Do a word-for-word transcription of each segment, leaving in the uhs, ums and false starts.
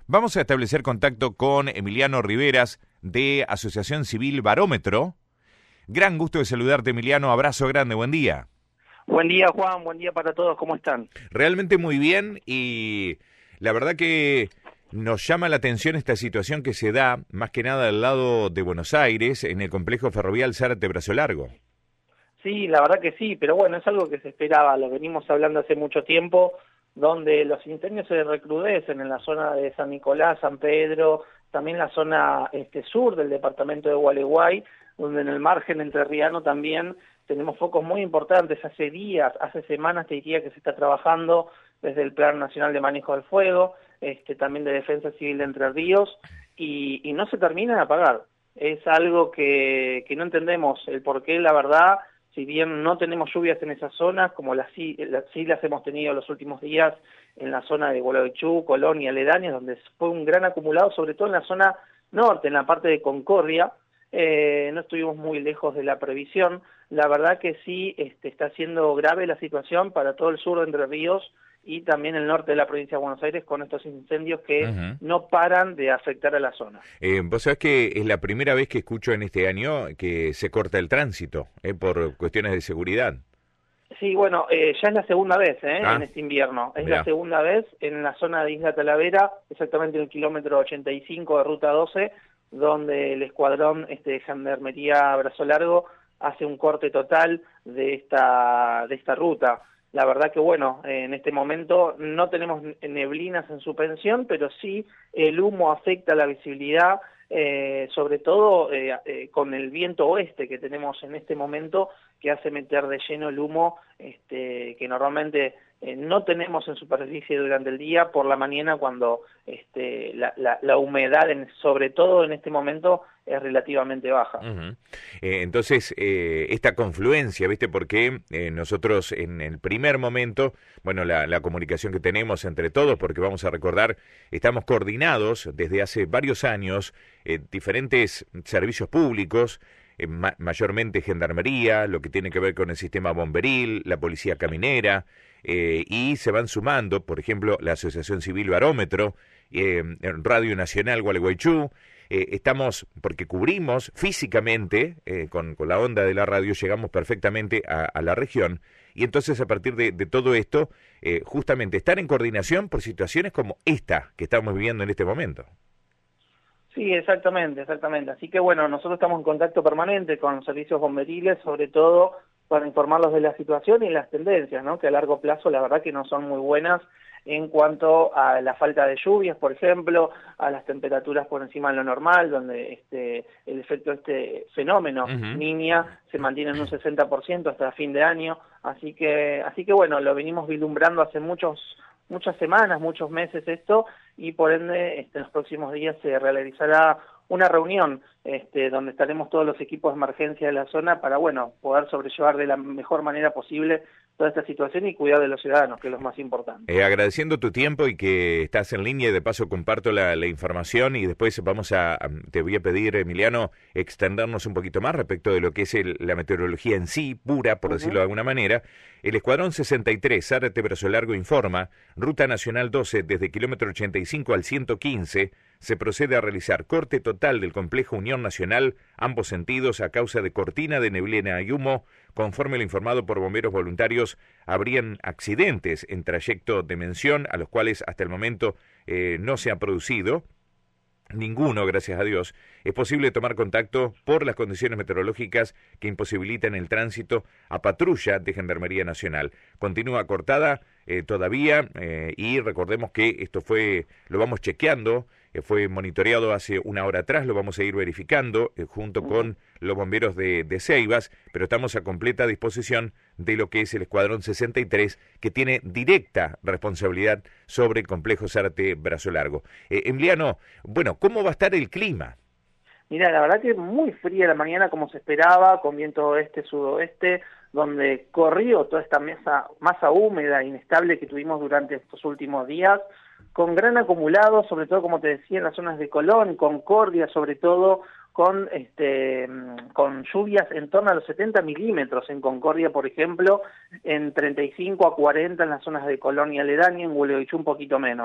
Vamos a establecer contacto con Emiliano Riveras de Asociación Civil Barómetro. Gran gusto de saludarte, Emiliano. Abrazo grande, buen día. Buen día, Juan. Buen día para todos. ¿Cómo están? Realmente muy bien, y la verdad que nos llama la atención esta situación que se da, más que nada al lado de Buenos Aires, en el complejo ferrovial Zárate-Brazo Largo. Sí, la verdad que sí, pero bueno, es algo que se esperaba, lo venimos hablando hace mucho tiempo, donde los incendios se recrudecen en la zona de San Nicolás, San Pedro, también la zona este, sur del departamento de Gualeguay, donde en el margen entrerriano también tenemos focos muy importantes. Hace días, hace semanas te diría que se está trabajando desde el Plan Nacional de Manejo del Fuego, este, también de Defensa Civil de Entre Ríos, y, y no se termina de apagar. Es algo que, que no entendemos el porqué, la verdad. Si bien no tenemos lluvias en esas zonas, como las sí, las, sí las hemos tenido los últimos días en la zona de Gualeguaychú, Colón y aledañas, donde fue un gran acumulado, sobre todo en la zona norte, en la parte de Concordia, eh, no estuvimos muy lejos de la previsión. La verdad que sí este, está siendo grave la situación para todo el sur de Entre Ríos y también el norte de la provincia de Buenos Aires, con estos incendios que uh-huh. no paran de afectar a la zona. Eh, vos sabés que es la primera vez que escucho en este año que se corta el tránsito eh, por cuestiones de seguridad. Sí, bueno, eh, ya es la segunda vez eh, ah, en este invierno. Es mirá. la segunda vez en la zona de Isla Talavera, exactamente en el kilómetro ochenta y cinco de Ruta doce, donde el escuadrón este, de Gendarmería Brazo Largo hace un corte total de esta, de esta ruta. La verdad que, bueno, en este momento no tenemos neblinas en suspensión, pero sí el humo afecta la visibilidad, eh, sobre todo eh, eh, con el viento oeste que tenemos en este momento, que hace meter de lleno el humo este, que normalmente eh, no tenemos en superficie durante el día, por la mañana cuando este, la, la, la humedad, en, sobre todo en este momento, es relativamente baja. Uh-huh. eh, entonces, eh, esta confluencia, ¿viste? Porque eh, nosotros en el primer momento, bueno, la, la comunicación que tenemos entre todos, porque vamos a recordar, estamos coordinados desde hace varios años, eh, diferentes servicios públicos, eh, ma- mayormente gendarmería, lo que tiene que ver con el sistema bomberil, la policía caminera, eh, y se van sumando, por ejemplo, la Asociación Civil Barómetro, eh, Radio Nacional Gualeguaychú. Eh, estamos, porque cubrimos físicamente, eh, con, con la onda de la radio, llegamos perfectamente a, a la región, y entonces a partir de, de todo esto, eh, justamente estar en coordinación por situaciones como esta que estamos viviendo en este momento. Sí, exactamente, exactamente. Así que bueno, nosotros estamos en contacto permanente con los servicios bomberiles, sobre todo para informarlos de la situación y las tendencias, ¿no? Que a largo plazo la verdad que no son muy buenas en cuanto a la falta de lluvias, por ejemplo, a las temperaturas por encima de lo normal, donde este el efecto de este fenómeno uh-huh. Niña se mantiene en un sesenta por ciento hasta fin de año, así que así que bueno, lo venimos vislumbrando hace muchos muchas semanas, muchos meses esto, y por ende este, en los próximos días se realizará una reunión este, donde estaremos todos los equipos de emergencia de la zona para, bueno, poder sobrellevar de la mejor manera posible toda esta situación y cuidar de los ciudadanos, que es lo más importante. Eh, agradeciendo tu tiempo y que estás en línea, y de paso comparto la, la información, y después vamos a, a, te voy a pedir, Emiliano, extendernos un poquito más respecto de lo que es el, la meteorología en sí, pura, por uh-huh. decirlo de alguna manera. El Escuadrón sesenta y tres, Zárate Brazo Largo, informa, Ruta Nacional doce, desde kilómetro ochenta y cinco al ciento quince, se procede a realizar corte total del complejo Unión Nacional, ambos sentidos, a causa de cortina de neblina y humo. Conforme lo informado por bomberos voluntarios, habrían accidentes en trayecto de mención, a los cuales hasta el momento eh, no se ha producido ninguno, gracias a Dios. Es posible tomar contacto por las condiciones meteorológicas que imposibilitan el tránsito a patrulla de Gendarmería Nacional. Continúa cortada eh, todavía eh, y recordemos que esto fue, lo vamos chequeando, eh, fue monitoreado hace una hora atrás, lo vamos a ir verificando eh, junto con los bomberos de, de Ceibas, pero estamos a completa disposición de lo que es el Escuadrón sesenta y tres, que tiene directa responsabilidad sobre el complejo Zárate Brazo Largo. Eh, Emiliano, bueno, ¿cómo va a estar el clima? Mira, la verdad que es muy fría la mañana como se esperaba, con viento oeste-sudoeste, donde corrió toda esta masa, masa húmeda e inestable que tuvimos durante estos últimos días, con gran acumulado, sobre todo, como te decía, en las zonas de Colón, Concordia, sobre todo, con este con lluvias en torno a los setenta milímetros en Concordia, por ejemplo, en treinta y cinco a cuarenta en las zonas de Colón y aledaña, en Gualeguaychú un poquito menos.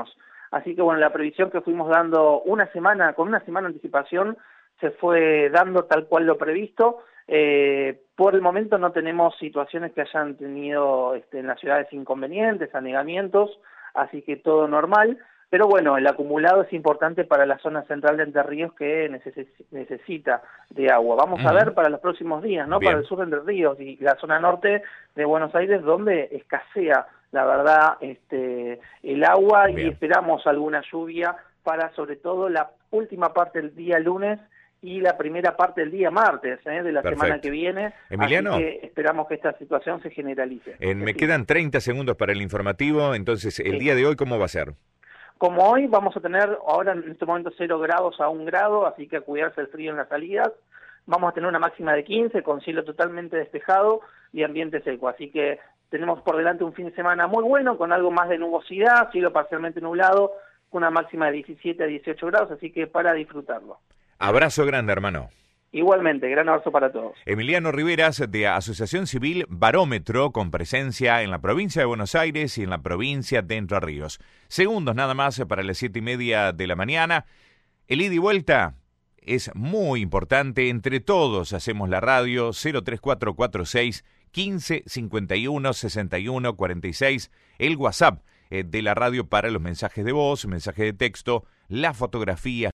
Así que bueno, la previsión que fuimos dando una semana, con una semana de anticipación, se fue dando tal cual lo previsto. Eh, por el momento no tenemos situaciones que hayan tenido este, en las ciudades inconvenientes, anegamientos, así que todo normal. Pero bueno, el acumulado es importante para la zona central de Entre Ríos que neces necesita de agua. Vamos uh-huh. a ver para los próximos días, ¿no? Bien. Para el sur de Entre Ríos y la zona norte de Buenos Aires, donde escasea, la verdad, este, el agua. Bien. Y esperamos alguna lluvia para sobre todo la última parte del día lunes y la primera parte del día martes ¿eh? de la Perfecto. Semana que viene. Emiliano, así que esperamos que esta situación se generalice. Eh, me quedan treinta segundos para el informativo, entonces, ¿el sí. día de hoy cómo va a ser? Como hoy vamos a tener ahora en este momento cero grados a un grado, así que a cuidarse el frío en las salidas. Vamos a tener una máxima de quince con cielo totalmente despejado y ambiente seco, así que tenemos por delante un fin de semana muy bueno con algo más de nubosidad, cielo parcialmente nublado, con una máxima de diecisiete a dieciocho grados, así que para disfrutarlo. Abrazo grande, hermano. Igualmente, gran abrazo para todos. Emiliano Riveras, de Asociación Civil Barómetro, con presencia en la provincia de Buenos Aires y en la provincia de Entre Ríos. Segundos nada más para las siete y media de la mañana. El ida y vuelta es muy importante. Entre todos hacemos la radio. Cero tres cuatro cuatro seis, quince, cincuenta y uno, sesenta y uno, cuarenta y seis. El WhatsApp eh, de la radio para los mensajes de voz, mensajes de texto, la fotografía.